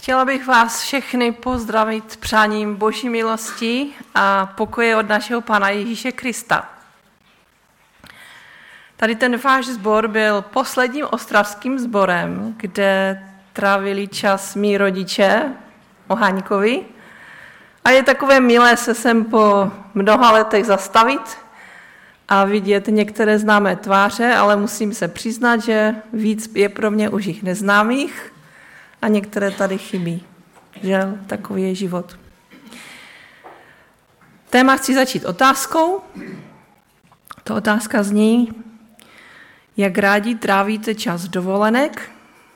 Chtěla bych vás všechny pozdravit přáním Boží milosti a pokoje od našeho Pána Ježíše Krista. Tady ten váš sbor byl posledním ostravským sborem, kde trávili čas mý rodiče Oháňkovi. A je takové milé se sem po mnoha letech zastavit a vidět některé známé tváře, ale musím se přiznat, že víc je pro mě už jich neznámých a některé tady chybí. Žel, takový je život. Téma chci začít otázkou. Ta otázka zní, jak rádi trávíte čas dovolenek?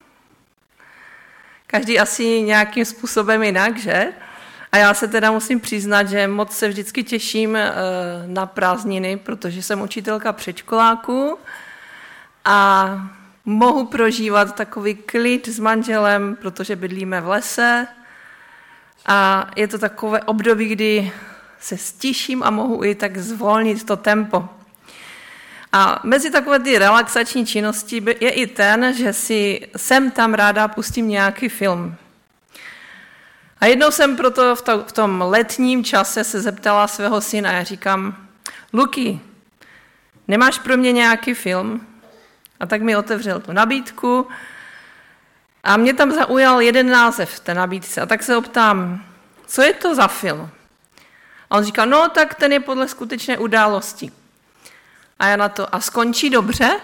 Každý asi nějakým způsobem jinak, že? A já se teda musím přiznat, že moc se vždycky těším na prázdniny, protože jsem učitelka předškoláků a mohu prožívat takový klid s manželem, protože bydlíme v lese a je to takové období, kdy se stiším a mohu i tak zvolnit to tempo. A mezi takové ty relaxační činnosti je i ten, že si sem tam ráda pustím nějaký film. A jednou jsem proto v tom letním čase se zeptala svého syna, já říkám, Luky, nemáš pro mě nějaký film? A tak mi otevřel tu nabídku a mě tam zaujal jeden název v té nabídce. A tak se optám, co je to za film? A on říká, no tak ten je podle skutečné události. A já na to, a skončí dobře?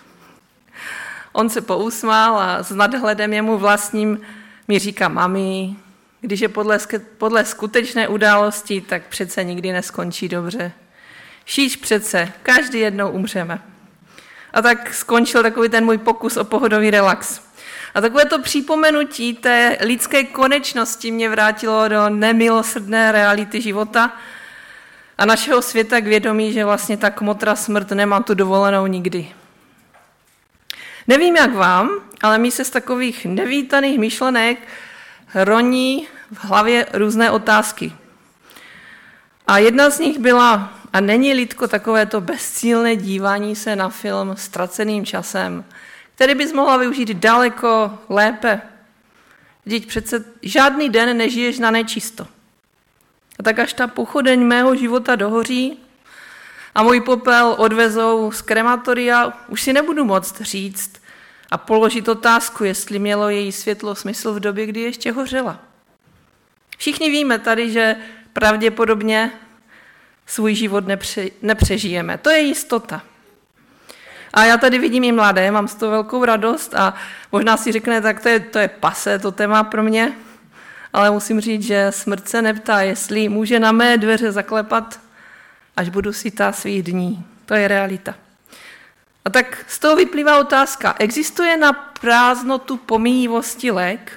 On se pousmál a s nadhledem jemu vlastním mi říká, mami, když je podle skutečné události, tak přece nikdy neskončí dobře. Šíš přece, každý jednou umřeme. A tak skončil takový ten můj pokus o pohodový relax. A takové to připomenutí té lidské konečnosti mě vrátilo do nemilosrdné reality života a našeho světa k vědomí, že vlastně ta kmotra smrt nemá tu dovolenou nikdy. Nevím, jak vám, ale mi se z takových nevítaných myšlenek roní v hlavě různé otázky. A jedna z nich byla, a není lidko takovéto bezcílné dívání se na film ztraceným časem, který bys mohla využít daleko lépe. Vždyť přece žádný den nežiješ na nečisto. A tak až ta pochodeň mého života dohoří a můj popel odvezou z krematoria, už si nebudu moct říct a položit otázku, jestli mělo její světlo smysl v době, kdy ještě hořela. Všichni víme tady, že pravděpodobně svůj život nepřežijeme. To je jistota. A já tady vidím i mladé, mám z toho velkou radost a možná si řekne, tak to je pasé, to téma pro mě, ale musím říct, že smrt se neptá, jestli může na mé dveře zaklepat, až budu sytá svých dní. To je realita. A tak z toho vyplývá otázka, existuje na prázdnotu pomíjivosti lék?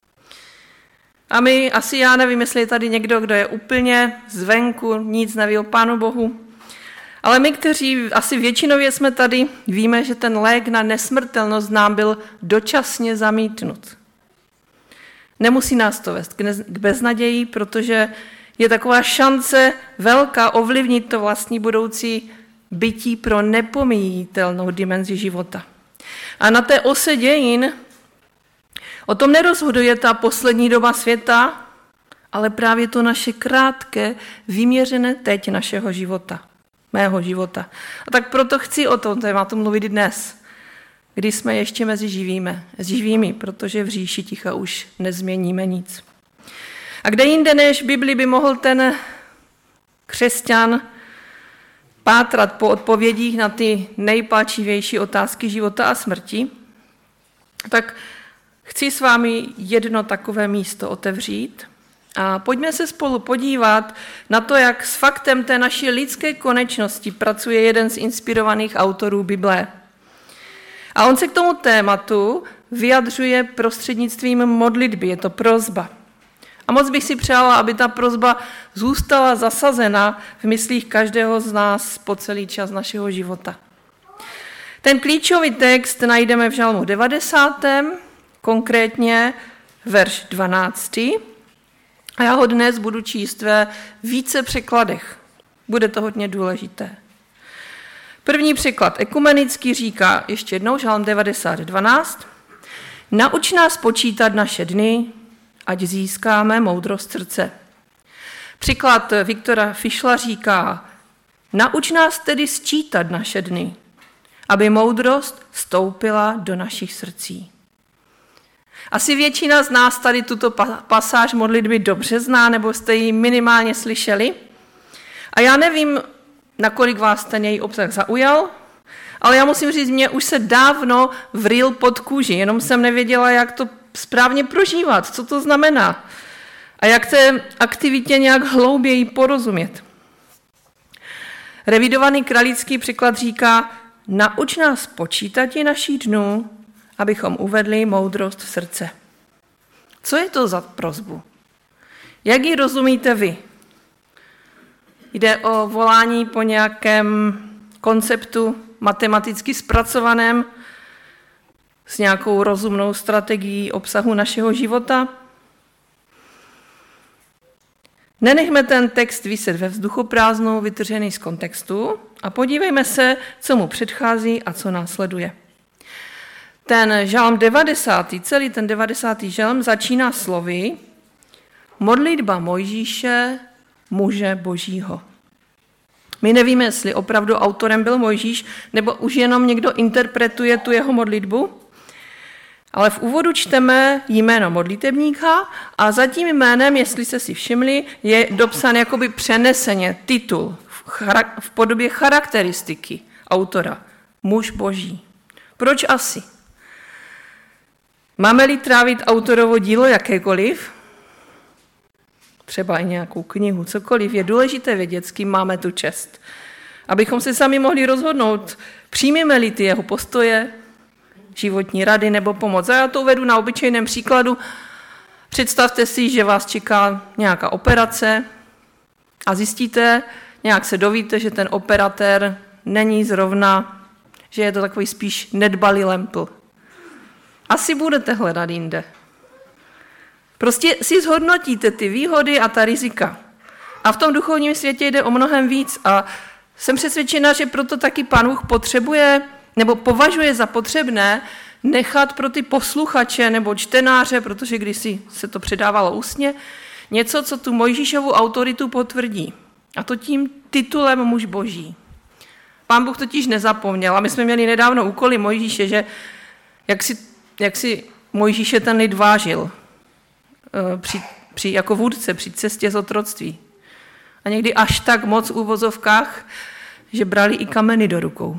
A my, asi já nevím, jestli je tady někdo, kdo je úplně zvenku, nic neví o Pánu Bohu, ale my, kteří asi většinově jsme tady, víme, že ten lék na nesmrtelnost nám byl dočasně zamítnut. Nemusí nás to vést k beznaději, protože je taková šance velká ovlivnit to vlastní budoucí bytí pro nepomíjitelnou dimenzi života. A na té ose dějin o tom nerozhoduje ta poslední doba světa, ale právě to naše krátké, vyměřené teď našeho života, mého života. A tak proto chci o tom tématu mluvit dnes, kdy jsme ještě mezi živými, protože v říši ticha už nezměníme nic. A kde jinde než v Biblii by mohl ten křesťan pátrat po odpovědích na ty nejpalčivější otázky života a smrti, tak chci s vámi jedno takové místo otevřít a pojďme se spolu podívat na to, jak s faktem té naší lidské konečnosti pracuje jeden z inspirovaných autorů Bible. A on se k tomu tématu vyjadřuje prostřednictvím modlitby, je to prosba. A moc bych si přála, aby ta prosba zůstala zasazena v myslích každého z nás po celý čas našeho života. Ten klíčový text najdeme v Žalmu 90., konkrétně verš 12. A já ho dnes budu číst ve více překladech. Bude to hodně důležité. První překlad ekumenický říká, ještě jednou, Žalm 90, 12. Nauč nás počítat naše dny, ať získáme moudrost srdce. Příklad Viktora Fischla říká, nauč nás tedy sčítat naše dny, aby moudrost vstoupila do našich srdcí. Asi většina z nás tady tuto pasáž modlitby dobře zná, nebo jste ji minimálně slyšeli. A já nevím, nakolik vás ten její obsah zaujal, ale já musím říct, mě už se dávno vril pod kůži, jenom jsem nevěděla, jak to správně prožívat, co to znamená a jak té aktivitě nějak hlouběji porozumět. Revidovaný kralický překlad říká, nauč nás počítati naší dnů, abychom uvedli moudrost v srdce. Co je to za prosbu? Jak ji rozumíte vy? Jde o volání po nějakém konceptu matematicky zpracovaném s nějakou rozumnou strategií obsahu našeho života? Nenechme ten text viset ve vzduchoprázdnu, vytržený z kontextu a podívejme se, co mu předchází a co následuje. Ten žalm 90., celý ten 90. žalm začíná slovy modlitba Mojžíše, muže Božího. My nevíme, jestli opravdu autorem byl Mojžíš, nebo už jenom někdo interpretuje tu jeho modlitbu, ale v úvodu čteme jméno modlitebníka a za tím jménem, jestli jste si všimli, je dopsán jakoby přeneseně titul v podobě charakteristiky autora. Muž Boží. Proč asi? Máme-li trávit autorovo dílo jakékoliv, třeba i nějakou knihu, cokoliv, je důležité vědět, s kým máme tu čest. Abychom se sami mohli rozhodnout, přijmeme-li ty jeho postoje, životní rady nebo pomoc. A já to uvedu na obyčejném příkladu. Představte si, že vás čeká nějaká operace a zjistíte, nějak se dovíte, že ten operatér není zrovna, že je to takový spíš nedbalý lempl. Asi budete hledat jinde. Prostě si zhodnotíte ty výhody a ta rizika. A v tom duchovním světě jde o mnohem víc a jsem přesvědčena, že proto taky Pán Bůh potřebuje nebo považuje za potřebné nechat pro ty posluchače nebo čtenáře, protože kdysi se to předávalo ústně, něco, co tu Mojžíšovu autoritu potvrdí. A to tím titulem muž Boží. Pán Bůh totiž nezapomněl. A my jsme měli nedávno úkoly Mojžíše, že jak si Mojžíše ten lid vážil jako vůdce při cestě z otroctví. A někdy až tak moc v úvozovkách, že brali i kameny do rukou.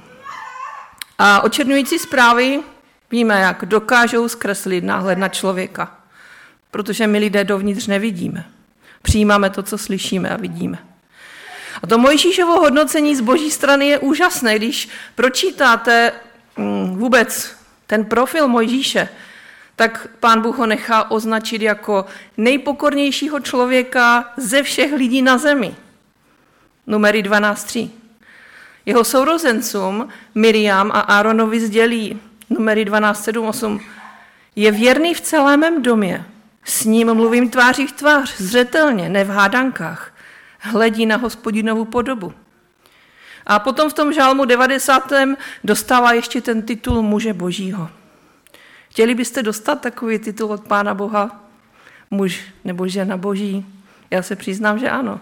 A očerňující zprávy víme, jak dokážou zkreslit náhled na člověka, protože my lidé dovnitř nevidíme. Přijímáme to, co slyšíme a vidíme. A to Mojžíšovo hodnocení z Boží strany je úžasné, když pročítáte vůbec ten profil Mojžíše, tak Pán Bůh ho nechá označit jako nejpokornějšího člověka ze všech lidí na zemi. Numery 12.3. Jeho sourozencům Miriam a Áronovi sdělí Numery 12.7.8. Je věrný v celém mém domě. S ním mluvím tváří v tvář, zřetelně, ne v hádankách. Hledí na Hospodinovu podobu. A potom v tom žalmu 90. dostává ještě ten titul muže Božího. Chtěli byste dostat takový titul od Pána Boha? Muž nebo žena Boží? Já se přiznám, že ano.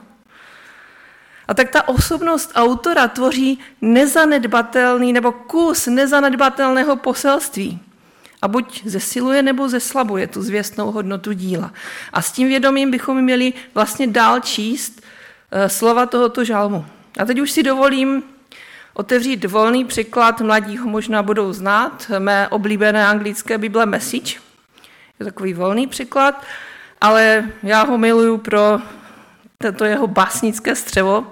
A tak ta osobnost autora tvoří nezanedbatelný nebo kus nezanedbatelného poselství. A buď zesiluje nebo zeslabuje tu zvěstnou hodnotu díla. A s tím vědomím bychom měli vlastně dál číst slova tohoto žalmu. A teď už si dovolím otevřít volný překlad, mladí ho možná budou znát, mé oblíbené anglické Bible Message. Je takový volný překlad, ale já ho miluju pro toto jeho básnické střevo.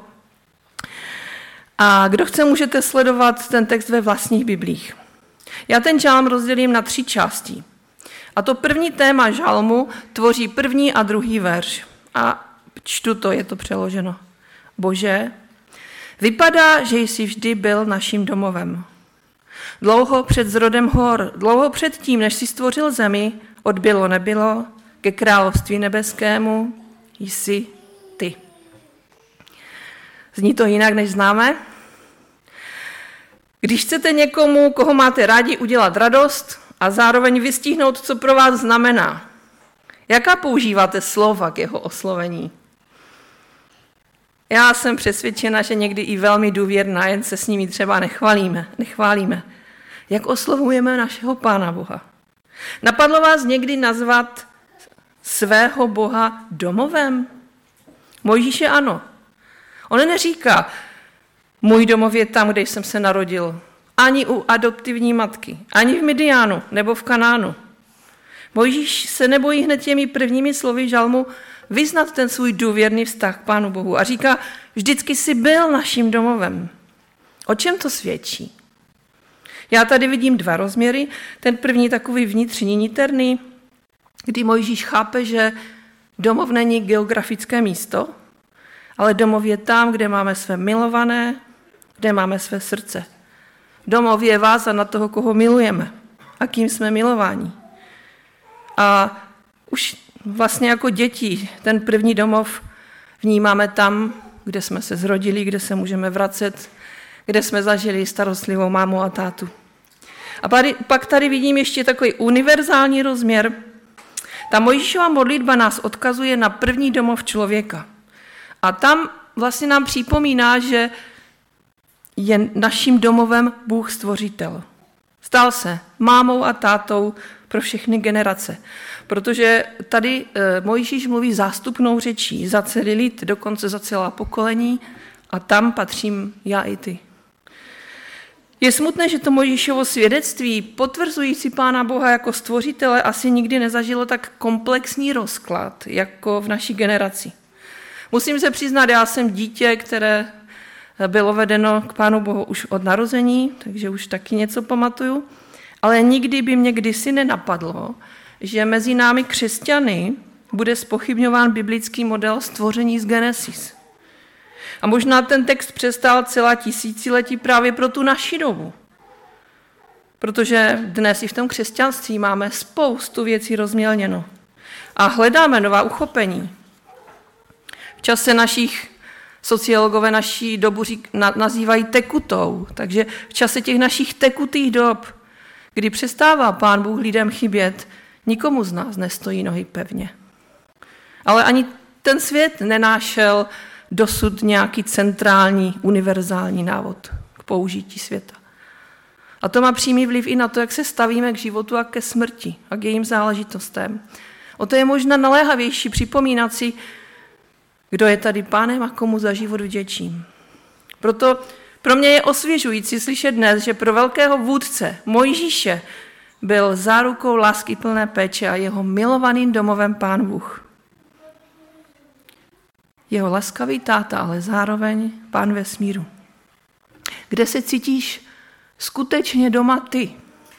A kdo chce, můžete sledovat ten text ve vlastních biblích. Já ten žalm rozdělím na 3 části. A to první téma žalmu tvoří 1. a 2. verš. A čtu to, je to přeloženo. Bože, vypadá, že jsi vždy byl naším domovem. Dlouho před zrodem hor, dlouho před tím, než jsi stvořil zemi, od bylo nebylo, ke království nebeskému jsi ty. Zní to jinak, než známe? Když chcete někomu, koho máte rádi, udělat radost a zároveň vystihnout, co pro vás znamená, Jaká používáte slova k jeho oslovení? Já jsem přesvědčena, že někdy i velmi důvěrná, jen se s nimi třeba nechválíme. Jak oslovujeme našeho Pána Boha? Napadlo vás někdy nazvat svého Boha domovem? Mojžíše ano. On neříká, můj domov je tam, kde jsem se narodil. Ani u adoptivní matky, ani v Midiánu nebo v Kanánu. Mojžíš se nebojí hned těmi prvními slovy žalmu vyznat ten svůj důvěrný vztah k Pánu Bohu a říká, vždycky jsi byl naším domovem. O čem to svědčí? Já tady vidím dva rozměry. Ten první takový vnitřní, niterný, kdy Mojžíš chápe, že domov není geografické místo, ale domov je tam, kde máme své milované, kde máme své srdce. Domov je vázan na toho, koho milujeme a kým jsme milováni. A už vlastně jako děti ten první domov vnímáme tam, kde jsme se zrodili, kde se můžeme vracet, kde jsme zažili starostlivou mámu a tátu. A pak tady vidím ještě takový univerzální rozměr. Ta Mojžíšova modlitba nás odkazuje na první domov člověka. A tam vlastně nám připomíná, že je naším domovem Bůh stvořitel. Stal se mámou a tátou pro všechny generace. Protože tady Mojžíš mluví zástupnou řečí za celý lid, dokonce za celá pokolení a tam patřím já i ty. Je smutné, že to Mojžíšovo svědectví potvrzující Pána Boha jako stvořitele asi nikdy nezažilo tak komplexní rozklad, jako v naší generaci. Musím se přiznat, já jsem dítě, které bylo vedeno k Pánu Bohu už od narození, takže už taky něco pamatuju, ale nikdy by mě kdysi nenapadlo, že mezi námi křesťany bude zpochybňován biblický model stvoření z Genesis. A možná ten text přestál celá tisíciletí právě pro tu naši dobu. Protože dnes i v tom křesťanství máme spoustu věcí rozmělněno. A hledáme nová uchopení. V čase našich sociologové naší dobu nazývají tekutou. Takže v čase těch našich tekutých dob, kdy přestává Pán Bůh lidem chybět, nikomu z nás nestojí nohy pevně. Ale ani ten svět nenášel dosud nějaký centrální, univerzální návod k použití světa. A to má přímý vliv i na to, jak se stavíme k životu a ke smrti a k jejím záležitostem. O to je možná naléhavější připomínat si, kdo je tady Pánem a komu za život vděčím. Proto pro mě je osvěžující slyšet dnes, že pro velkého vůdce Mojžíše byl zárukou láskyplné péče a jeho milovaným domovem Pán Bůh. Jeho laskavý táta, ale zároveň Pán vesmíru. Kde se cítíš skutečně doma ty?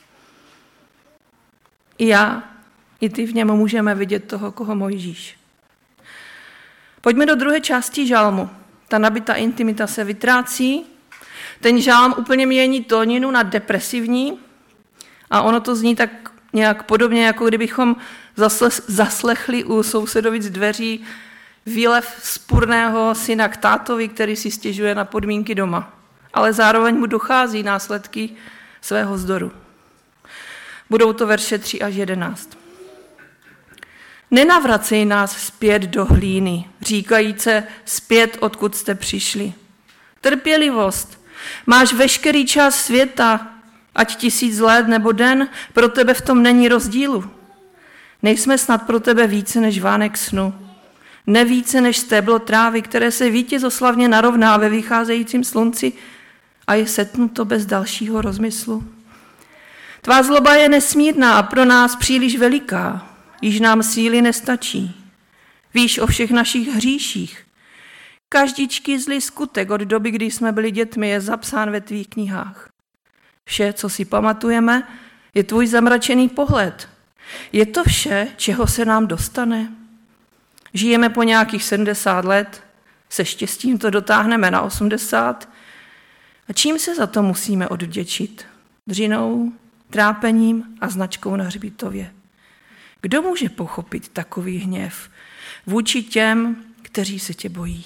I já, i ty v něm můžeme vidět toho, koho Mojžíš. Pojďme do druhé části žalmu. Ta nabitá intimita se vytrácí. Ten žalm úplně mění tóninu na depresivní a ono to zní tak nějak podobně, jako kdybychom zaslechli u sousedovic dveří výlev vzpurného syna k tátovi, který si stěžuje na podmínky doma. Ale zároveň mu dochází následky svého vzdoru. Budou to verše 3 až 11. Nenavracej nás zpět do hlíny, říkajíce zpět, odkud jste přišli. Trpělivost. Máš veškerý čas světa, ať 1000 let nebo den, pro tebe v tom není rozdílu. Nejsme snad pro tebe více než vánek snu. Nevíce než stéblo trávy, které se vítězoslavně narovná ve vycházejícím slunci a je setnuto bez dalšího rozmyslu. Tvá zloba je nesmírná a pro nás příliš veliká, již nám síly nestačí. Víš o všech našich hříších. Každičký zlý skutek od doby, kdy jsme byli dětmi, je zapsán ve tvých knihách. Vše, co si pamatujeme, je tvůj zamračený pohled. Je to vše, čeho se nám dostane? Žijeme po nějakých 70 let, se štěstím to dotáhneme na 80. A čím se za to musíme odvděčit? Dřinou, trápením a značkou na hřbitově. Kdo může pochopit takový hněv vůči těm, kteří se tě bojí?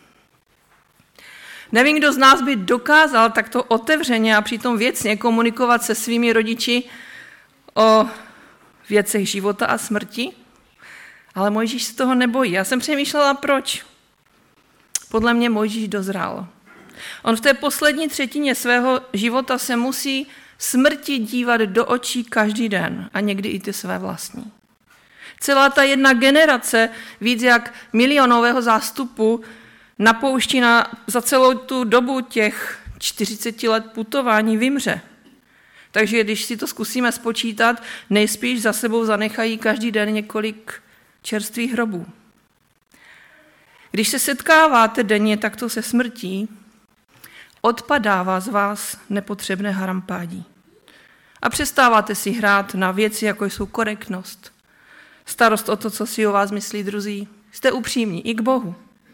Nevím, kdo z nás by dokázal takto otevřeně a přitom věcně komunikovat se svými rodiči o věcech života a smrti. Ale Mojžíš se toho nebojí. Já jsem přemýšlela, proč. Podle mě Mojžíš dozrál. On v té poslední třetině svého života se musí smrti dívat do očí každý den a někdy i ty své vlastní. Celá ta jedna generace, víc jak milionového zástupu, na poušti za celou tu dobu těch 40 let putování vymře. Takže když si to zkusíme spočítat, nejspíš za sebou zanechají každý den několik čerstvých hrobů. Když se setkáváte denně takto se smrtí, odpadává z vás nepotřebné harampádí. A přestáváte si hrát na věci, jako jsou korektnost, starost o to, co si o vás myslí druzí. Jste upřímní i k Bohu.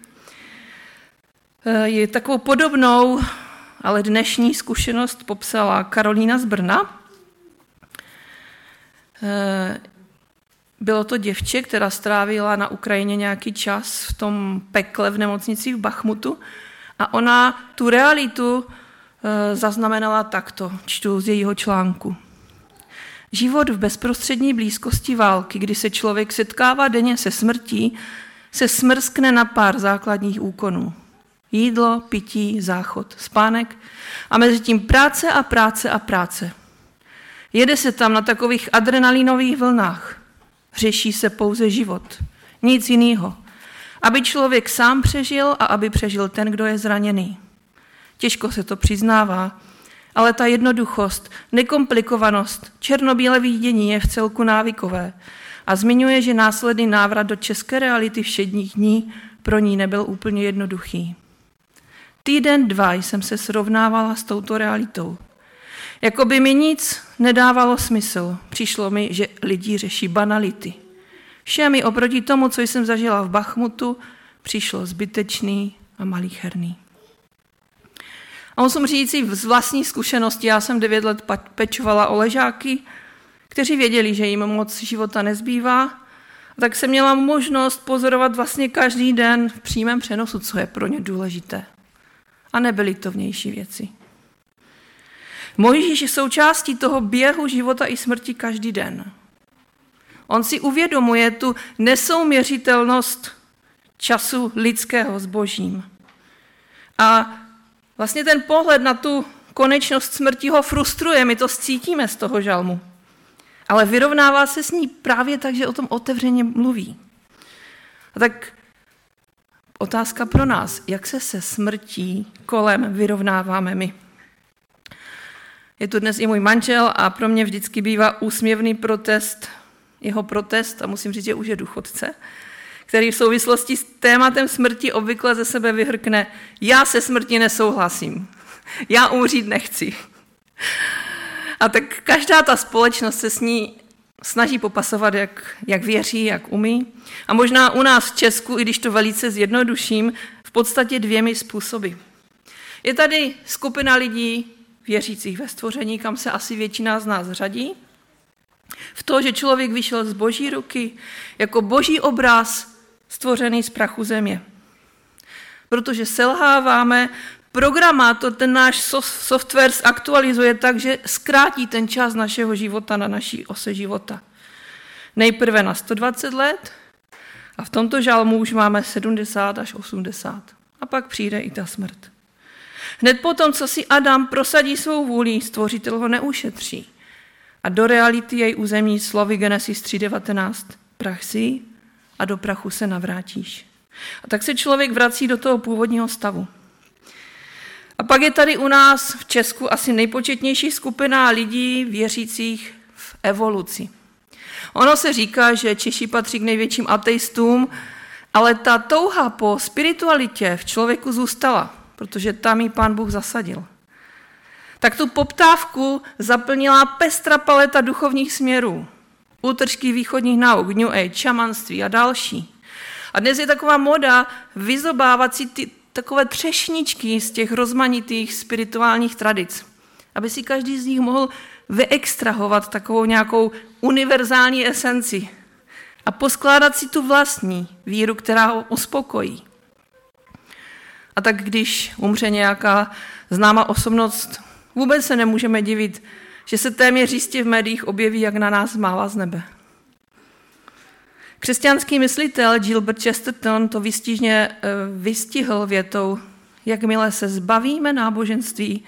Je takovou podobnou, ale dnešní zkušenost popsala Karolína z Brna. Bylo to děvče, která strávila na Ukrajině nějaký čas v tom pekle v nemocnici v Bachmutu a ona tu realitu zaznamenala takto, čtu z jejího článku. Život v bezprostřední blízkosti války, kdy se člověk setkává denně se smrtí, se smrskne na pár základních úkonů. Jídlo, pití, záchod, spánek a mezi tím práce a práce a práce. Jede se tam na takových adrenalinových vlnách. Řeší se pouze život, nic jiného. Aby člověk sám přežil a aby přežil ten, kdo je zraněný. Těžko se to přiznává, ale ta jednoduchost, nekomplikovanost, černobílé vidění je v celku návykové a zmiňuje, že následný návrat do české reality všedních dní pro ní nebyl úplně jednoduchý. Týden, dva jsem se srovnávala s touto realitou. Jakoby mi nic nedávalo smysl. Přišlo mi, že lidi řeší banality. Vše mi oproti tomu, co jsem zažila v Bachmutu, přišlo zbytečný a malicherný. A musím říct z vlastní zkušenosti, já jsem 9 let pečovala o ležáky, kteří věděli, že jim moc života nezbývá, a tak jsem měla možnost pozorovat vlastně každý den v přímém přenosu, co je pro ně důležité. A nebyly to vnější věci. Mojžíš je součástí toho běhu života i smrti každý den. On si uvědomuje tu nesouměřitelnost času lidského s Božím. A vlastně ten pohled na tu konečnost smrti ho frustruje, my to cítíme z toho žalmu. Ale vyrovnává se s ní právě tak, že o tom otevřeně mluví. A tak otázka pro nás, jak se smrtí kolem vyrovnáváme my. Je tu dnes i můj manžel a pro mě vždycky bývá úsměvný jeho protest, a musím říct, že už je důchodce, který v souvislosti s tématem smrti obvykle ze sebe vyhrkne: já se smrti nesouhlasím, já umřít nechci. A tak každá ta společnost se s ní snaží popasovat, jak věří, jak umí. A možná u nás v Česku, i když to velice zjednoduším, v podstatě 2 způsoby. Je tady skupina lidí věřících ve stvoření, kam se asi většina z nás řadí. V to, že člověk vyšel z Boží ruky jako Boží obraz stvořený z prachu země. Protože selháváme, programátor, ten náš software zaktualizuje tak, že zkrátí ten čas našeho života na naší ose života. Nejprve na 120 let a v tomto žalmu už máme 70 až 80. A pak přijde i ta smrt. Hned potom, co si Adam prosadí svou vůli, stvořitel ho neušetří. A do reality jej uzemí slovy Genesis 3:19. Prach jsi a do prachu se navrátíš. A tak se člověk vrací do toho původního stavu. A pak je tady u nás v Česku asi nejpočetnější skupina lidí věřících v evoluci. Ono se říká, že Češi patří k největším ateistům, ale ta touha po spiritualitě v člověku zůstala, protože tam ji Pán Bůh zasadil. Tak tu poptávku zaplnila pestrá paleta duchovních směrů, útržky východních nauk, New Age, šamanství a další. A dnes je taková moda vyzobávat si ty takové třešničky z těch rozmanitých spirituálních tradic, aby si každý z nich mohl vyextrahovat takovou nějakou univerzální esenci a poskládat si tu vlastní víru, která ho uspokojí. A tak když umře nějaká známá osobnost, vůbec se nemůžeme divit, že se téměř jistě v médiích objeví, jak na nás mává z nebe. Křesťanský myslitel Gilbert Chesterton to výstižně vystihl větou: jakmile se zbavíme náboženství,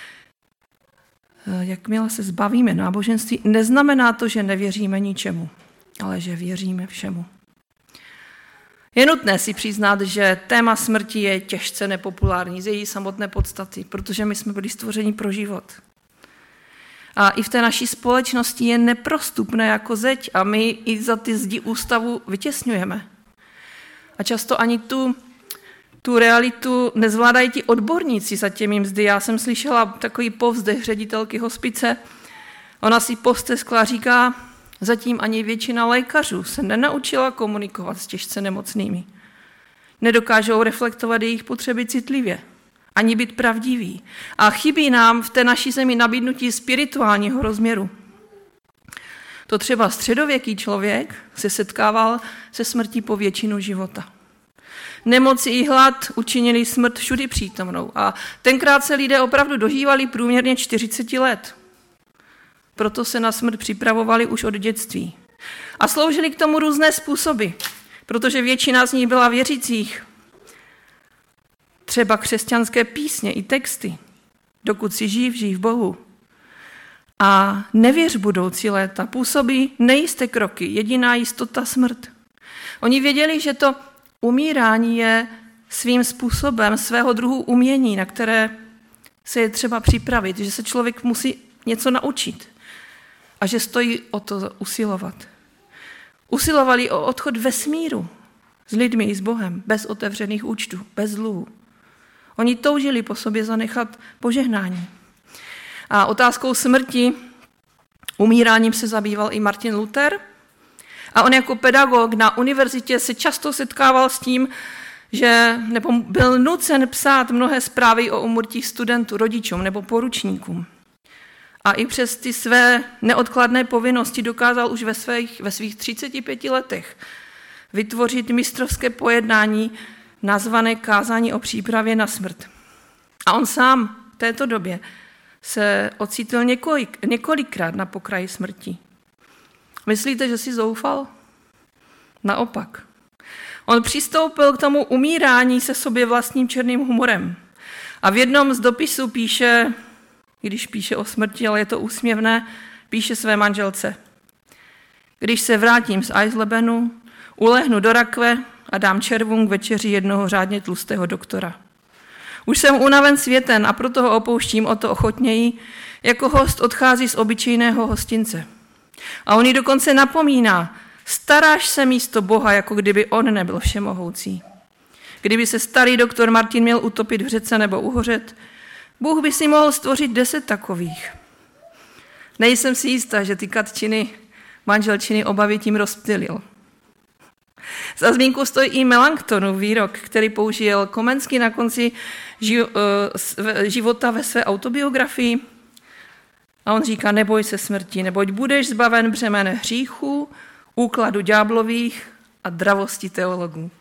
neznamená to, že nevěříme ničemu, ale že věříme všemu. Je nutné si přiznat, že téma smrti je těžce nepopulární z její samotné podstaty, protože my jsme byli stvořeni pro život. A i v té naší společnosti je neprostupné jako zeď a my i za ty zdi ústavu vytěsňujeme. A často ani tu realitu nezvládají ti odborníci za těmi mzdy. Já jsem slyšela takový povzdech ředitelky hospice. Ona si povsteskla, říká: zatím ani většina lékařů se nenaučila komunikovat s těžce nemocnými. Nedokážou reflektovat jejich potřeby citlivě, ani být pravdiví. A chybí nám v té naší zemi nabídnutí spirituálního rozměru. To třeba středověký člověk se setkával se smrtí po většinu života. Nemoci i hlad učinili smrt všudy přítomnou a tenkrát se lidé opravdu dožívali průměrně 40 let. Proto se na smrt připravovali už od dětství. A sloužili k tomu různé způsoby, protože většina z nich byla věřících. Třeba křesťanské písně i texty. Dokud si živ, žij v Bohu. A nevěř budoucí léta, působí nejisté kroky, jediná jistota smrt. Oni věděli, že to umírání je svým způsobem svého druhu umění, na které se je třeba připravit, že se člověk musí něco naučit a že stojí o to usilovat. Usilovali o odchod ve smíru s lidmi i s Bohem, bez otevřených účtů, bez dluhů. Oni toužili po sobě zanechat požehnání. A otázkou smrti, umíráním se zabýval i Martin Luther. A on jako pedagog na univerzitě se často setkával s tím, nebo byl nucen psát mnohé zprávy o úmrtí studentů, rodičům nebo poručníkům. A i přes ty své neodkladné povinnosti dokázal už ve svých 35 letech vytvořit mistrovské pojednání nazvané Kázání o přípravě na smrt. A on sám v této době se ocitl několikrát na pokraji smrti. Myslíte, že si zoufal? Naopak. On přistoupil k tomu umírání se sobě vlastním černým humorem. A v jednom z dopisů píše, když píše o smrti, ale je to úsměvné, píše své manželce: když se vrátím z Eislebenu, ulehnu do rakve a dám červům k večeři jednoho řádně tlustého doktora. Už jsem unaven světem a proto ho opouštím o to ochotněji, jako host odchází z obyčejného hostince. A on ji dokonce napomíná: staráš se místo Boha, jako kdyby on nebyl všemohoucí. Kdyby se starý doktor Martin měl utopit v řece nebo uhořet, Bůh by si mohl stvořit 10 takových. Nejsem si jistá, že ty katčiny, manželčiny obavy tím rozptylil. Za zmínku stojí i Melanchthonův výrok, který použil Komenský na konci života ve své autobiografii. A on říká: neboj se smrti, neboť budeš zbaven břemen hříchů, úkladu ďáblových a dravosti teologů.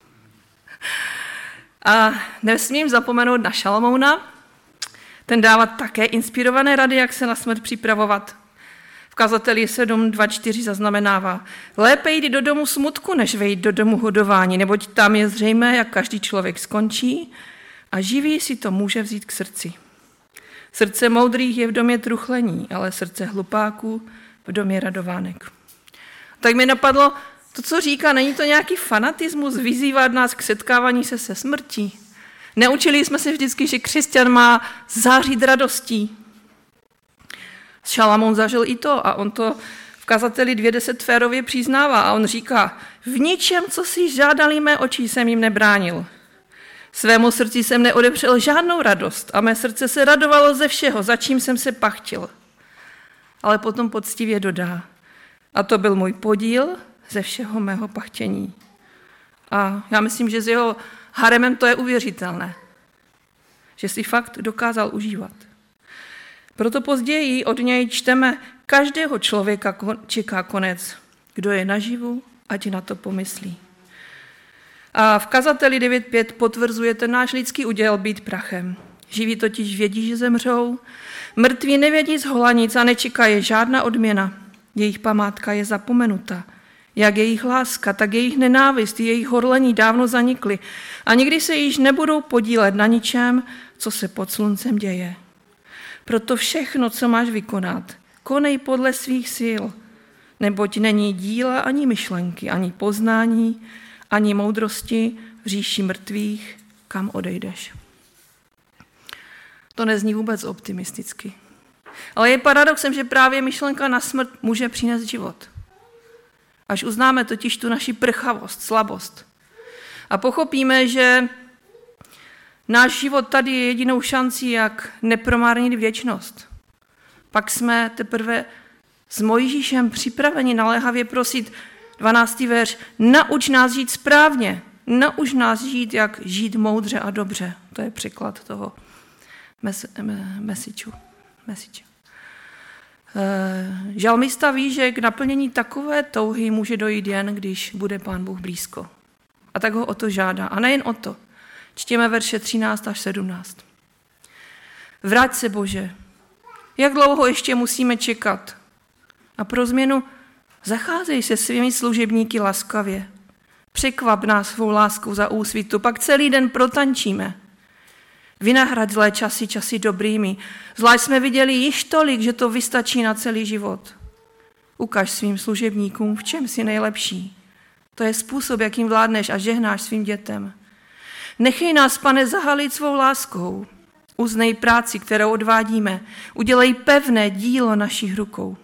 A nesmím zapomenout na Šalamouna. Ten dává také inspirované rady, jak se na smrt připravovat. V kazateli 7.2.4 zaznamenává: lépe jít do domu smutku, než vejít do domu hodování, neboť tam je zřejmé, jak každý člověk skončí a živý si to může vzít k srdci. Srdce moudrých je v domě truchlení, ale srdce hlupáků v domě radovánek. Tak mi napadlo, to, co říká, není to nějaký fanatismus vyzývat nás k setkávání se smrtí? Neučili jsme se vždycky, že křesťan má zářit radostí. Šalamoun zažil i to a on to v kazateli 2.10 férově přiznává a on říká: v ničem, co si žádali mé oči, jsem jim nebránil. Svému srdci jsem neodepřel žádnou radost a mé srdce se radovalo ze všeho, za čím jsem se pachtil. Ale potom poctivě dodá: a to byl můj podíl ze všeho mého pachtění. A já myslím, že s jeho haremem to je uvěřitelné, že si fakt dokázal užívat. Proto později od něj čteme: každého člověka čeká konec. Kdo je naživu, ať na to pomyslí. A v kazateli 9.5 potvrzuje ten náš lidský úděl být prachem. Živí totiž vědí, že zemřou, mrtví nevědí z hola nic a nečeká je žádná odměna. Jejich památka je zapomenuta. Jak jejich láska, tak jejich nenávist, jejich horlení dávno zanikly a nikdy se již nebudou podílet na ničem, co se pod sluncem děje. Proto všechno, co máš vykonat, konej podle svých sil, neboť není díla ani myšlenky, ani poznání, ani moudrosti v říši mrtvých, kam odejdeš. To nezní vůbec optimisticky. Ale je paradoxem, že právě myšlenka na smrt může přinést život. Až uznáme totiž tu naši prchavost, slabost a pochopíme, že náš život tady je jedinou šancí, jak nepromárnit věčnost. Pak jsme teprve s Mojžíšem připraveni naléhavě prosit 12. verš, nauč nás žít správně, nauč nás žít, jak žít moudře a dobře. To je překlad toho message. Žalmista ví, že k naplnění takové touhy může dojít jen, když bude Pán Bůh blízko. A tak ho o to žádá. A nejen o to. Čtěme verše 13 až 17. Vrať se, Bože. Jak dlouho ještě musíme čekat? A pro změnu zacházej se svými služebníky laskavě. Překvap nás svou láskou za úsvitu, pak celý den protančíme. Vynahrad zlé časy dobrými. Zvlášť jsme viděli již tolik, že to vystačí na celý život. Ukaž svým služebníkům, v čem jsi nejlepší. To je způsob, jakým vládneš a žehnáš svým dětem. Nechej nás, Pane, zahalit svou láskou. Uznej práci, kterou odvádíme. Udělej pevné dílo našich rukou.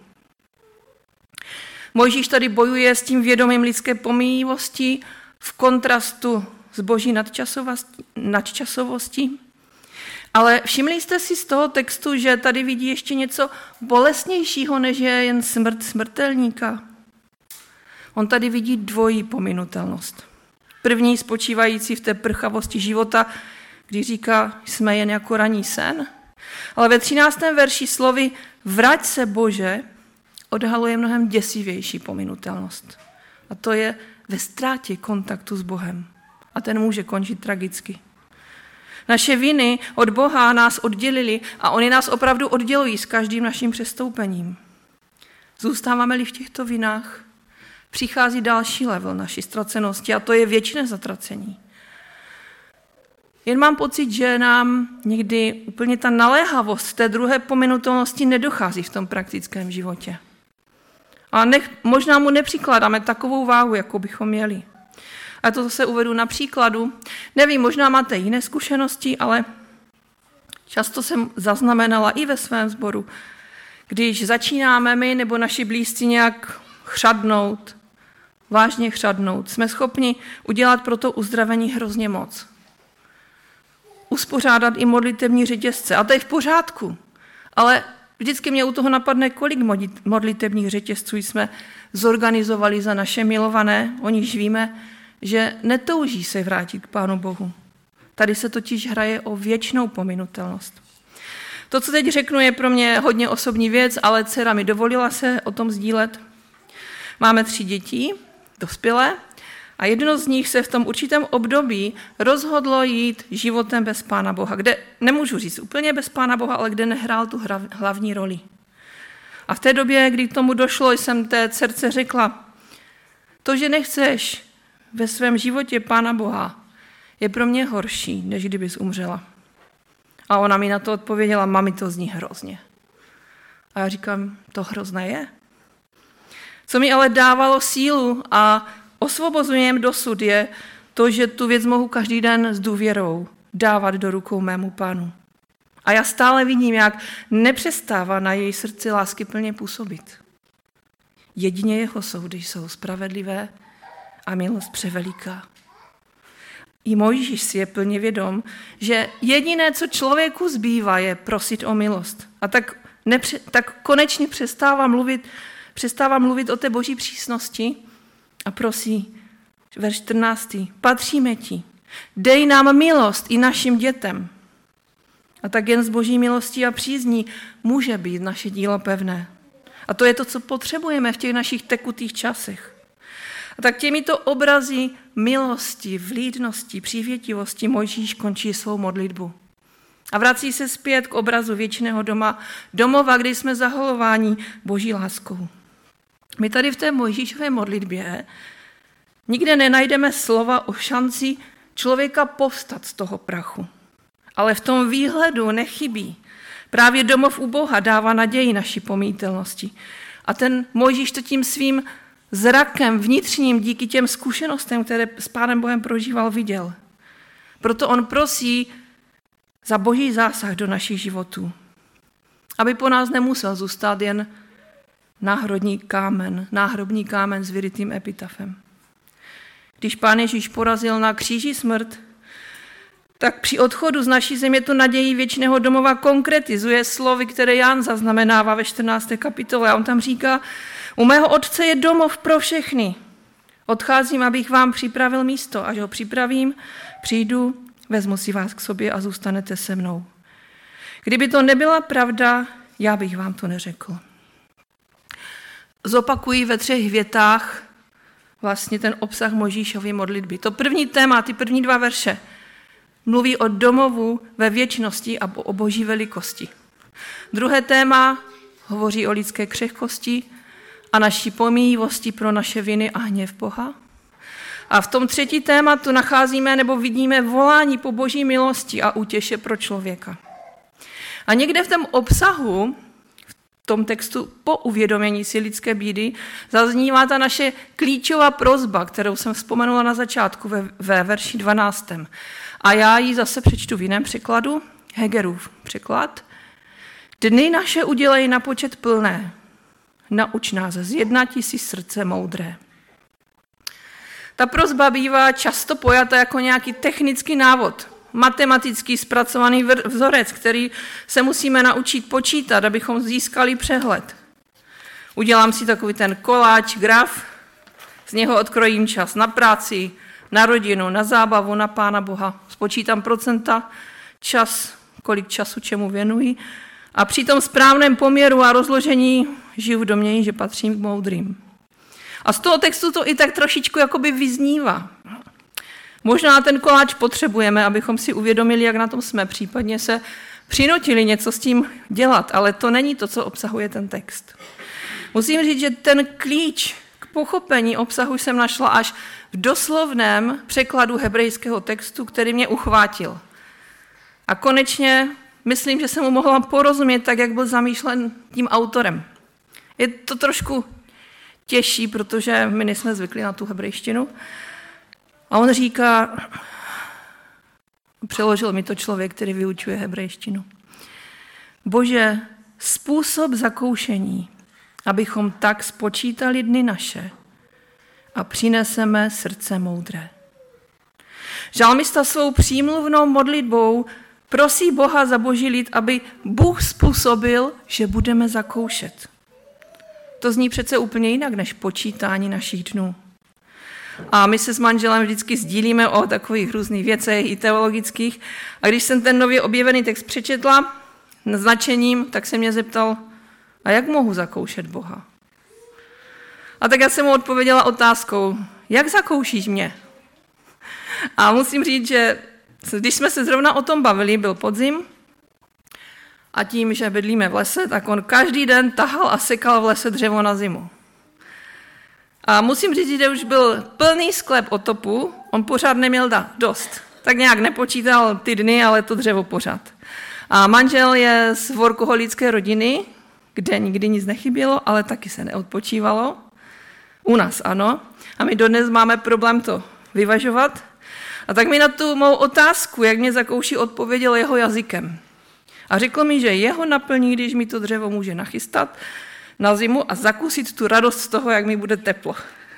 Mojžíš tady bojuje s tím vědomím lidské pomíjivosti v kontrastu s boží nadčasovostí. Ale všimli jste si z toho textu, že tady vidí ještě něco bolestnějšího, než je jen smrt smrtelníka. On tady vidí dvojí pominutelnost. První spočívající v té prchavosti života, kdy říká, jsme jen jako ranní sen. Ale ve 13. verši slovy vrať se, Bože, odhaluje mnohem děsivější pominutelnost. A to je ve ztrátě kontaktu s Bohem. A ten může končit tragicky. Naše viny od Boha nás oddělily a oni nás opravdu oddělují s každým naším přestoupením. Zůstáváme-li v těchto vinách, přichází další level naší ztracenosti a to je věčné zatracení. Jen mám pocit, že nám někdy úplně ta naléhavost té druhé pominutelnosti nedochází v tom praktickém životě. A možná mu nepřikládáme takovou váhu, jako bychom měli. A to zase uvedu na příkladu. Nevím, možná máte jiné zkušenosti, ale často jsem zaznamenala i ve svém sboru, když začínáme my nebo naši blízcí nějak chřadnout, vážně chřadnout, jsme schopni udělat pro to uzdravení hrozně moc. Uspořádat i modlitevní řetězce. A to je v pořádku. Ale vždycky mě u toho napadne, kolik modlitevních řetězců jsme zorganizovali za naše milované, o nichž víme, že netouží se vrátit k Pánu Bohu. Tady se totiž hraje o věčnou pominutelnost. To, co teď řeknu, je pro mě hodně osobní věc, ale dcera mi dovolila se o tom sdílet. Máme 3 děti, dospělé, a jedno z nich se v tom určitém období rozhodlo jít životem bez Pána Boha, kde, nemůžu říct úplně bez Pána Boha, ale kde nehrál tu hlavní roli. A v té době, kdy k tomu došlo, jsem té dcerce řekla, to, že nechceš ve svém životě Pána Boha, je pro mě horší, než kdybys umřela. A ona mi na to odpověděla, mami, to zní hrozně. A já říkám, to hrozné je. Co mi ale dávalo sílu a osvobozujem dosud je to, že tu věc mohu každý den s důvěrou dávat do rukou mému Pánu. A já stále vidím, jak nepřestává na její srdci láskyplně působit. Jedině jeho soudy jsou spravedlivé a milost převeliká. I Mojžíš si je plně vědom, že jediné, co člověku zbývá, je prosit o milost. A tak konečně přestává mluvit o té boží přísnosti a prosí, verš 14. Patříme ti, dej nám milost i našim dětem. A tak jen z boží milostí a přízní může být naše dílo pevné. A to je to, co potřebujeme v těch našich tekutých časech. A tak těmito obrazy milosti, vlídnosti, přívětivosti Mojžíš končí svou modlitbu. A vrací se zpět k obrazu věčného domova, kde jsme zaholováni boží láskou. My tady v té Mojžíšové modlitbě nikde nenajdeme slova o šanci člověka povstat z toho prachu. Ale v tom výhledu nechybí. Právě domov u Boha dává naději naší pomítelnosti. A ten Mojžíš to tím svým zrakem vnitřním díky těm zkušenostem, které s Pánem Bohem prožíval, viděl. Proto on prosí za Boží zásah do našich životů. Aby po nás nemusel zůstat jen náhrobní kámen s vyrytým epitafem. Když Pán Ježíš porazil na kříži smrt, tak při odchodu z naší země tu naději věčného domova konkretizuje slovy, které Jan zaznamenává ve 14. kapitole. A on tam říká, u mého otce je domov pro všechny. Odcházím, abych vám připravil místo. Až ho připravím, přijdu, vezmu si vás k sobě a zůstanete se mnou. Kdyby to nebyla pravda, já bych vám to neřekl. Zopakuji ve 3 větách vlastně ten obsah Mojžíšovy modlitby. To první téma, ty první 2 verše, mluví o domovu ve věčnosti a o Boží velikosti. Druhé téma hovoří o lidské křehkosti a naší pomíjivosti pro naše viny a hněv Boha. A v tom 3. tématu nacházíme nebo vidíme volání po Boží milosti a útěše pro člověka. A někde v tom obsahu, v tom textu po uvědomění si lidské bídy, zaznívá ta naše klíčová prosba, kterou jsem vzpomenula na začátku ve verši 12. A já ji zase přečtu v jiném překladu, Hegerův překlad. Dny naše udělej na počet plné, nauč nás zjednati si srdce moudré. Ta prosba bývá často pojata jako nějaký technický návod, matematicky zpracovaný vzorec, který se musíme naučit počítat, abychom získali přehled. Udělám si takový ten koláč, graf, z něho odkrojím čas na práci, na rodinu, na zábavu, na Pána Boha. Spočítám procenta, čas, kolik času čemu věnuji a při tom správném poměru a rozložení žiju v domnění, že patřím k moudrým. A z toho textu to i tak trošičku jakoby vyznívá. Možná ten koláč potřebujeme, abychom si uvědomili, jak na tom jsme, případně se přinutili něco s tím dělat, ale to není to, co obsahuje ten text. Musím říct, že ten klíč k pochopení obsahu jsem našla až v doslovném překladu hebrejského textu, který mě uchvátil. A konečně myslím, že jsem mu mohla porozumět tak, jak byl zamýšlen tím autorem. Je to trošku těžší, protože my nejsme zvyklí na tu hebrejštinu. A on říká, přeložil mi to člověk, který vyučuje hebrejštinu. Bože, způsob zakoušení, abychom tak spočítali dny naše a přineseme srdce moudré. Žalmista svou přímluvnou modlitbou prosí Boha za Boží lid, aby Bůh způsobil, že budeme zakoušet. To zní přece úplně jinak, než počítání našich dnů. A my se s manželem vždycky sdílíme o takových různých věcech i teologických. A když jsem ten nově objevený text přečetla značením, tak se mě zeptal, a jak mohu zakoušet Boha? A tak já jsem mu odpověděla otázkou, jak zakoušíš mě? A musím říct, že když jsme se zrovna o tom bavili, byl podzim, a tím, že bydlíme v lese, tak on každý den tahal a sekal v lese dřevo na zimu. A musím říct, že už byl plný sklep otopu, on pořád neměl dost. Tak nějak nepočítal ty dny, ale to dřevo pořád. A manžel je z workoholické rodiny, kde nikdy nic nechybělo, ale taky se neodpočívalo. U nás ano. A my dodnes máme problém to vyvažovat. A tak mi na tu mou otázku, jak mě zakouší, odpověděl jeho jazykem. A řekl mi, že jeho naplní, když mi to dřevo může nachystat na zimu a zakusit tu radost z toho, jak mi bude teplo.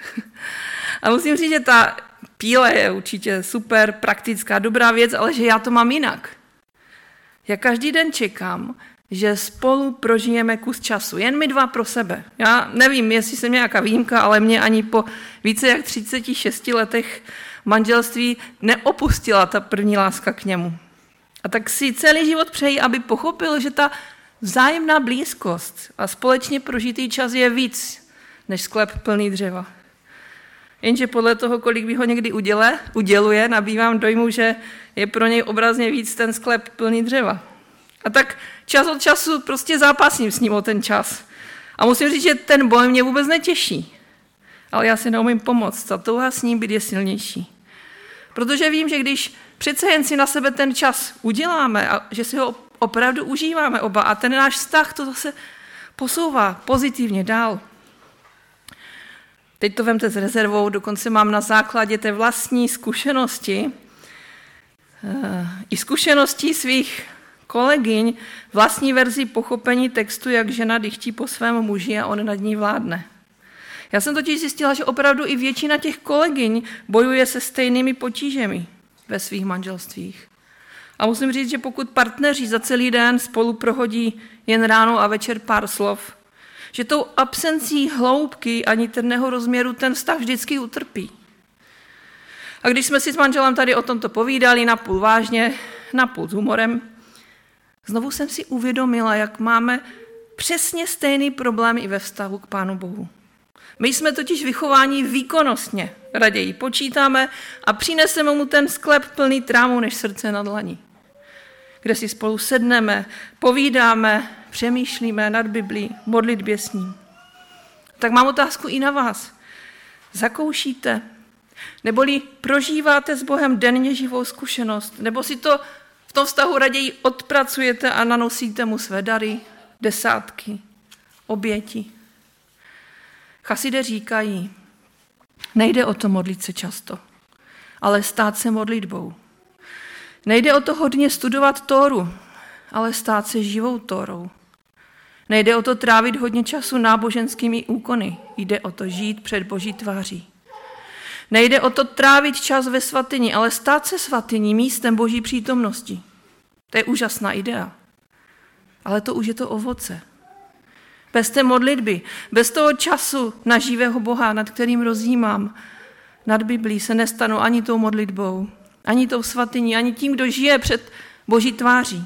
A musím říct, že ta píle je určitě super, praktická, dobrá věc, ale že já to mám jinak. Já každý den čekám, že spolu prožijeme kus času, jen my 2 pro sebe. Já nevím, jestli jsem nějaká výjimka, ale mě ani po více jak 36 letech manželství neopustila ta první láska k němu. A tak si celý život přeji, aby pochopil, že ta vzájemná blízkost a společně prožitý čas je víc než sklep plný dřeva. Jenže podle toho, kolik by ho někdy uděluje, nabývám dojmu, že je pro něj obrazně víc ten sklep plný dřeva. A tak čas od času prostě zápasím s ním o ten čas. A musím říct, že ten boj mě vůbec netěší. Ale já si neumím pomoct. Ta touha s ním být je silnější. Protože vím, že když přece jen si na sebe ten čas uděláme a že si ho opravdu užíváme oba a ten náš vztah to zase posouvá pozitivně dál. Teď to vemte s rezervou, dokonce mám na základě té vlastní zkušenosti i zkušeností svých kolegyň vlastní verzi pochopení textu, jak žena dychtí po svém muži a on nad ní vládne. Já jsem totiž zjistila, že opravdu i většina těch kolegyň bojuje se stejnými potížemi ve svých manželstvích. A musím říct, že pokud partneři za celý den spolu prohodí jen ráno a večer pár slov, že tou absencí hloubky a niterného rozměru ten vztah vždycky utrpí. A když jsme si s manželem tady o tomto povídali, napůl vážně, napůl s humorem, znovu jsem si uvědomila, jak máme přesně stejný problém i ve vztahu k Pánu Bohu. My jsme totiž vychováni výkonnostně. Raději počítáme a přineseme mu ten sklep plný trámu než srdce na dlani. Kde si spolu sedneme, povídáme, přemýšlíme nad Biblí, modlitbě s ním. Tak mám otázku i na vás. Zakoušíte? Neboli prožíváte s Bohem denně živou zkušenost? Nebo si to v tom vztahu raději odpracujete a nanosíte mu své dary, desátky, oběti? Chasidé říkají, nejde o to modlit se často, ale stát se modlitbou. Nejde o to hodně studovat Tóru, ale stát se živou Tórou. Nejde o to trávit hodně času náboženskými úkony, jde o to žít před Boží tváří. Nejde o to trávit čas ve svatyni, ale stát se svatyní, místem Boží přítomnosti. To je úžasná idea. Ale to už je to ovoce. Bez té modlitby, bez toho času na živého Boha, nad kterým rozjímám, nad Biblí se nestanu ani tou modlitbou, ani tou svatyní, ani tím, kdo žije před Boží tváří.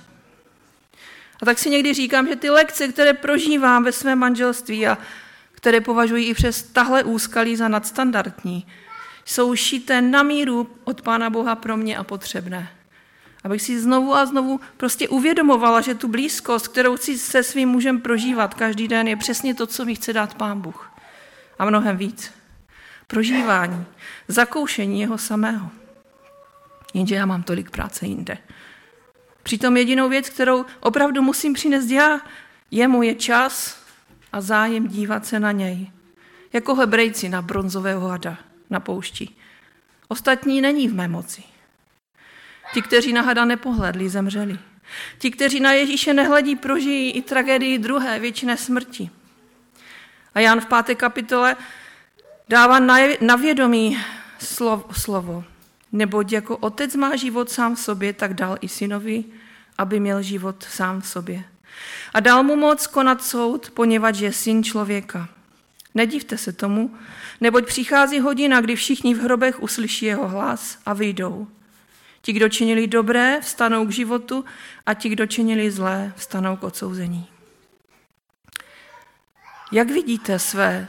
A tak si někdy říkám, že ty lekce, které prožívám ve svém manželství a které považuji i přes tahle úskalí za nadstandardní, jsou šité na míru od Pána Boha pro mě a potřebné. Abych si znovu a znovu prostě uvědomovala, že tu blízkost, kterou chci se svým mužem prožívat každý den, je přesně to, co mi chce dát Pán Bůh. A mnohem víc. Prožívání, zakoušení jeho samého. Jenže já mám tolik práce jinde. Přitom jedinou věc, kterou opravdu musím přinést já, jemu je čas a zájem dívat se na něj. Jako Hebrejci na bronzového hada na poušti. Ostatní není v mé moci. Ti, kteří na hada nepohlédli, zemřeli. Ti, kteří na Ježíše nehledí, prožijí i tragédii druhé, věčné smrti. A Jan v 5. kapitole dává na vědomí slovo. Neboť jako otec má život sám v sobě, tak dal i synovi, aby měl život sám v sobě. A dal mu moc konat soud, poněvadž je syn člověka. Nedivte se tomu, neboť přichází hodina, kdy všichni v hrobech uslyší jeho hlas a vyjdou. Ti, kdo činili dobré, vstanou k životu a ti, kdo činili zlé, vstanou k odsouzení. Jak vidíte své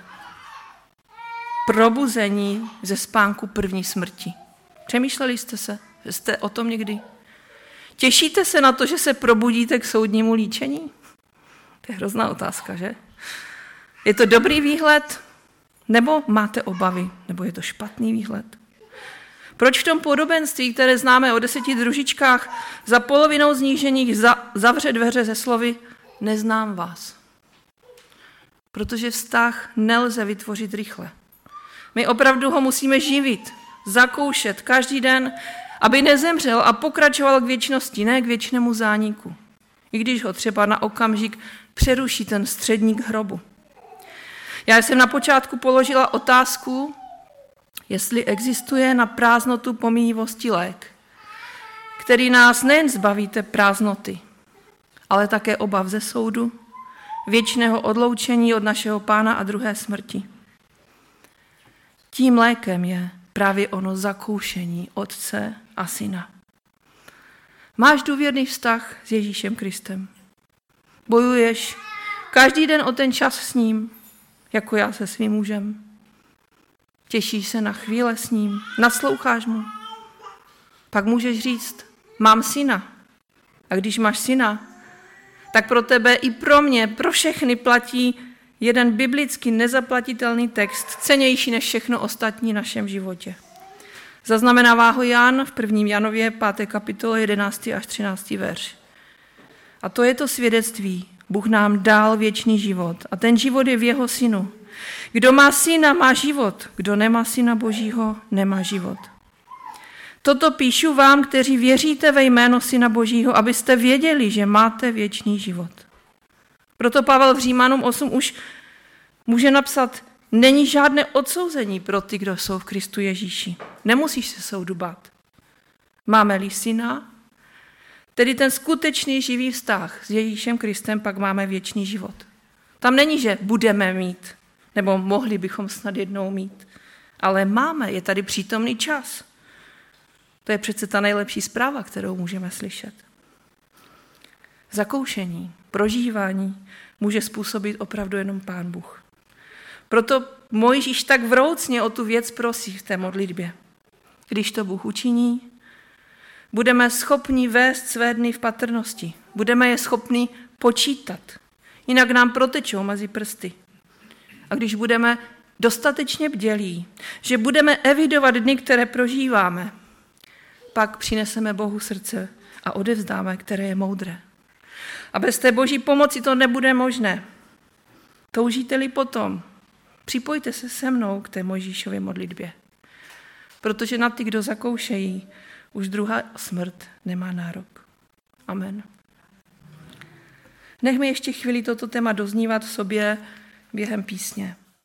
probuzení ze spánku první smrti? Přemýšleli jste o tom někdy? Těšíte se na to, že se probudíte k soudnímu líčení? To je hrozná otázka, že? Je to dobrý výhled? Nebo máte obavy? Nebo je to špatný výhled? Proč v tom podobenství, které známe o 10 družičkách, za polovinou z nich ženích zavře dveře ze slovy neznám vás? Protože vztah nelze vytvořit rychle. My opravdu ho musíme živit, zakoušet každý den, aby nezemřel a pokračoval k věčnosti, ne k věčnému zániku. I když ho třeba na okamžik přeruší ten středník hrobu. Já jsem na počátku položila otázku, jestli existuje na prázdnotu pomíjivosti lék, který nás nejen zbaví té prázdnoty, ale také obav ze soudu, věčného odloučení od našeho Pána a druhé smrti. Tím lékem je právě ono zakoušení Otce a Syna. Máš důvěrný vztah s Ježíšem Kristem. Bojuješ každý den o ten čas s ním, jako já se svým mužem. Těšíš se na chvíle s ním, nasloucháš mu. Pak můžeš říct, mám syna. A když máš syna, tak pro tebe i pro mě, pro všechny platí jeden biblicky nezaplatitelný text, cennější než všechno ostatní v našem životě. Zaznamenává ho Jan v 1. Janově 5. kapitole 11. až 13. verš. A to je to svědectví. Bůh nám dal věčný život a ten život je v jeho synu. Kdo má syna, má život. Kdo nemá syna Božího, nemá život. Toto píšu vám, kteří věříte ve jméno syna Božího, abyste věděli, že máte věčný život. Proto Pavel v Římanům 8 už může napsat, není žádné odsouzení pro ty, kdo jsou v Kristu Ježíši. Nemusíš se soudu bát. Máme-li syna, tedy ten skutečný živý vztah s Ježíšem Kristem, pak máme věčný život. Tam není, že budeme mít, nebo mohli bychom snad jednou mít, ale máme, je tady přítomný čas. To je přece ta nejlepší zpráva, kterou můžeme slyšet. Zakoušení, prožívání může způsobit opravdu jenom Pán Bůh. Proto Mojžíš tak vroucně o tu věc prosí v té modlitbě. Když to Bůh učiní, budeme schopni vést své dny v patrnosti. Budeme je schopni počítat. Jinak nám protečou mezi prsty. A když budeme dostatečně bdělí, že budeme evidovat dny, které prožíváme, pak přineseme Bohu srdce a odevzdáme, které je moudré. A bez té Boží pomoci to nebude možné. Toužíte-li potom, připojte se se mnou k té Mojžíšově modlitbě. Protože na ty, kdo zakoušejí, už druhá smrt nemá nárok. Amen. Nechme ještě chvíli toto téma doznívat v sobě během písně.